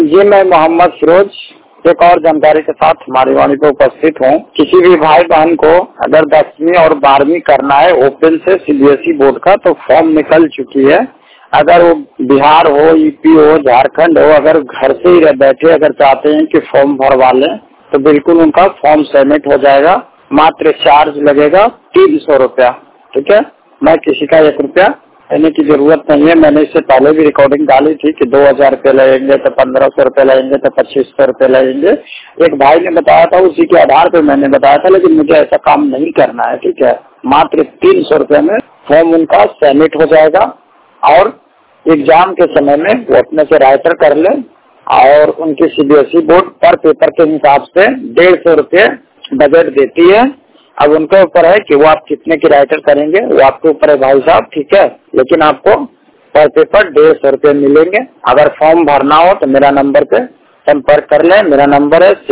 जी मैं मोहम्मद फिरोज एक और जानकारी के साथ हमारी वाणी पे उपस्थित हूँ। किसी भी भाई बहन को अगर 10वीं और 12वीं करना है ओपन से सीबीएसई बोर्ड का तो फॉर्म निकल चुकी है। अगर वो बिहार हो, यूपी हो, झारखंड हो, अगर घर से ही बैठे अगर चाहते हैं कि फॉर्म भरवा लें तो बिल्कुल उनका फॉर्म सबमिट हो जाएगा। मात्र चार्ज लगेगा 300 रुपया। ठीक है, मैं किसी का 1 रुपया देने की जरूरत नहीं है। मैंने इससे पहले भी रिकॉर्डिंग डाली थी कि 2000 रुपये लगेंगे तो 1500 रुपये लगेंगे तो 2500 रुपये लगेंगे। एक भाई ने बताया था, उसी के आधार पे मैंने बताया था, लेकिन मुझे ऐसा काम नहीं करना है। ठीक है, मात्र 300 रुपये में फॉर्म उनका सबमिट हो जाएगा और एग्जाम के समय में वो अपने से राइटर कर ले और उनकी सीबीएसई बोर्ड पर पेपर के हिसाब से 150 रुपये बजट देती है। अब उनके ऊपर है कि वो आप कितने की राइटर करेंगे, वो आपके ऊपर है भाई साहब। ठीक है, लेकिन आपको पर पेपर 150 रुपये मिलेंगे। अगर फॉर्म भरना हो तो मेरा नंबर पे संपर्क कर लें। मेरा नंबर है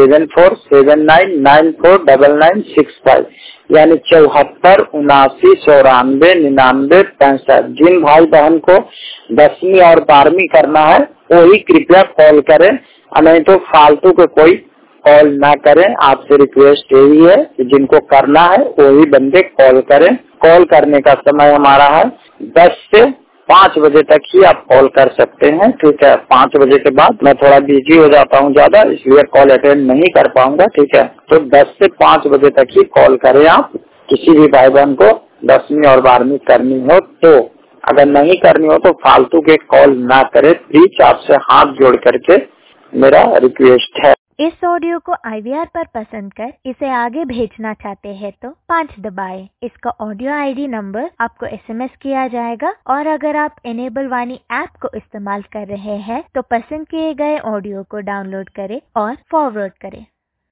7479949965 यानी 74 79 94 99 65। जिन भाई बहन को 10वीं और 12वीं करना है वही कृपया कॉल करें, नहीं तो फालतू के कोई कॉल ना करें। आपसे रिक्वेस्ट यही है कि जिनको करना है वही बंदे कॉल करें। कॉल करने का समय हमारा है 10 से 5 बजे तक ही आप कॉल कर सकते हैं। ठीक है, 5 बजे के बाद मैं थोड़ा बिजी हो जाता हूँ ज्यादा, इसलिए कॉल अटेंड नहीं कर पाऊंगा। ठीक है, तो 10 से 5 बजे तक ही कॉल करें आप। किसी भी भाई बहन को 10वीं और 12वीं करनी हो तो, अगर नहीं करनी हो तो फालतू के कॉल ना करें। प्लीज आपसे हाथ जोड़ करके मेरा रिक्वेस्ट है। इस ऑडियो को IVR पर पसंद कर इसे आगे भेजना चाहते हैं तो 5 दबाएं। इसका ऑडियो ID नंबर आपको SMS किया जाएगा और अगर आप इनेबल वाणी ऐप को इस्तेमाल कर रहे हैं तो पसंद किए गए ऑडियो को डाउनलोड करें और फॉरवर्ड करें।